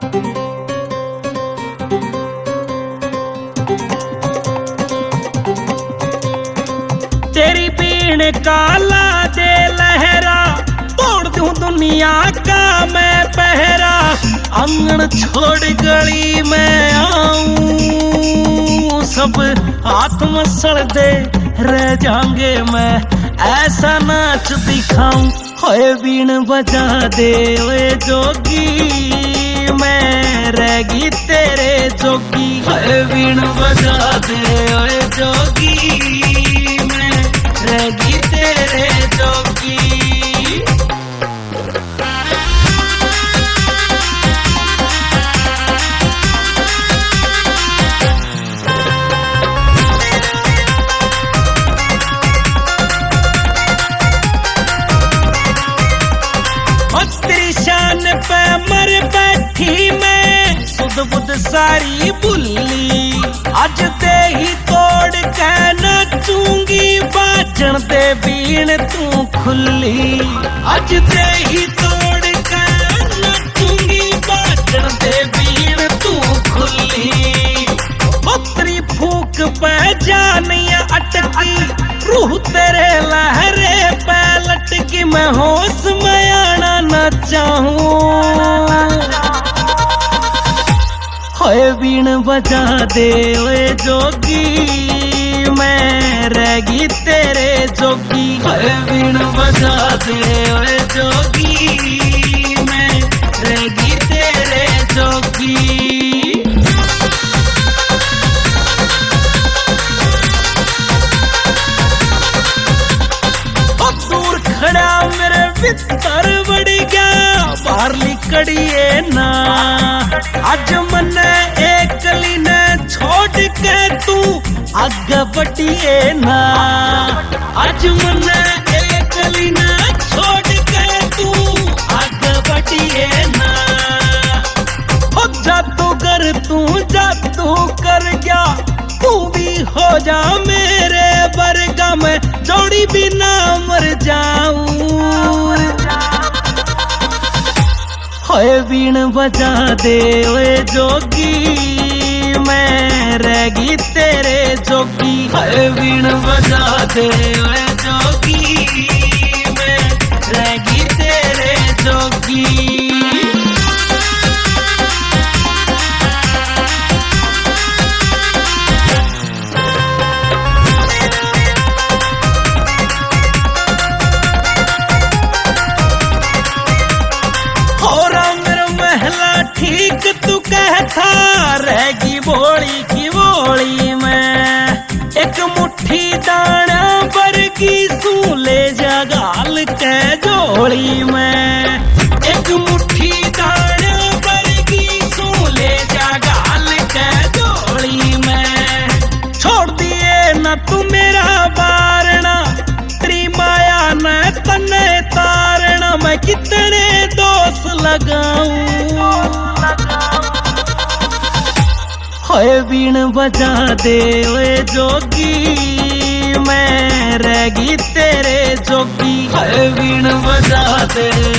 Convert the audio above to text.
तेरी बीन काला दे लहरा, तोड़ दूं दुनिया का मैं पहरा। आंगन छोड़ गली में आऊं, सब हाथ मसल दे रह जाऊंगे मैं, ऐसा नाच दिखाऊं। होए बीन बजा दे ओए जोगी, मैं रहेगी तेरे जोगी। होए बीन बजा दे ओए जोगी, मैं रहेगी तेरे जोगी। तेरी शान पे मर बैठी मैं, सुध बुध सारी भुल्ली। आज दे ही तोड़ के नचूंगी, बाजन दे बीन तू खुली। आज दे ही तोड़ के नचूंगी, बाजन दे बीन तू खुली। तेरी फूक पे जानिया अटकी, रूह तेरे लहरे पे लटकी। मैं होश में आना न चाहूं, होए बीन बजा दे ओए जोगी, मैं रहेगी तेरे जोगी। होए बीन बजा दे ओए जोगी, मैं रहेगी तेरे जोगी। खड़ा मेरे भीतर बढ़ गया, बाहरली कड़िए ना। आज मन एकली ने छोड़ के तू आगे बढ़िए ना। आज मन एकली ने छोड़ के तू आगे बढ़िए ना। हो जादूगर तू जादू कर गया, तू भी हो जा मेरे बरगा। मैं जोड़ी बिना मर जाऊं, होए बीन बजा दे ओए जोगी, मैं रहेगी तेरे जोगी। होए बीन बजा दे ओए जोगी, मैं रहेगी तेरे जोगी। ठीक तू कहता रहेगी बोली की बोली में, एक मुट्ठी दाना बरगी सू ले जा गाल के जोड़ी में। एक मुट्ठी दाना बरगी सू ले जा गाल के जोड़ी में। छोड़ दिए न तू मेरा बारना, तेरी माया न तने तारना। मैं कितने दोष लगाऊं, होए बीन बजा दे ओए जोगी, मैं रहेगी तेरे जोगी। होए बीन बजा दे